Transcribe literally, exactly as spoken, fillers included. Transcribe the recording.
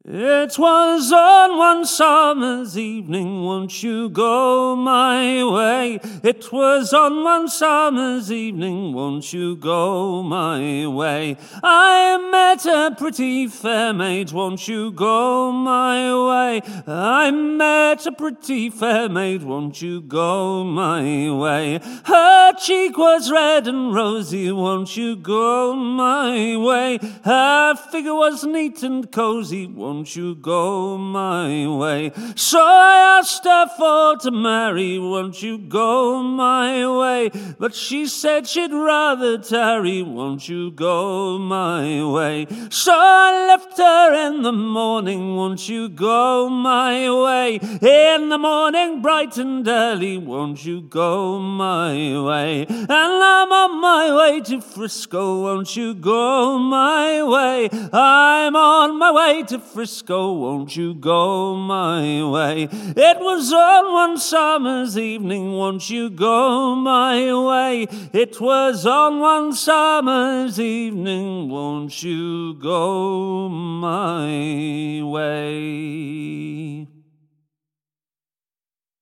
It was on one summer's evening, won't you go my way? It was on one summer's evening, won't you go my way? I met a pretty fair maid, won't you go my way? I met a pretty fair maid, won't you go my way? Her cheek was red and rosy, won't you go my way? Her figure was neat and cozy, won't you go my way? So I asked her for to marry, won't you go my way? But she said she'd rather tarry, won't you go my way? So I left her in the morning, won't you go my way? In the morning, bright and early, won't you go my way? And I'm on my way to Frisco, won't you go my way? I'm on my way to Frisco, won't you go my way? It was on one summer's evening, won't you go my way? It was on one summer's evening, won't you go my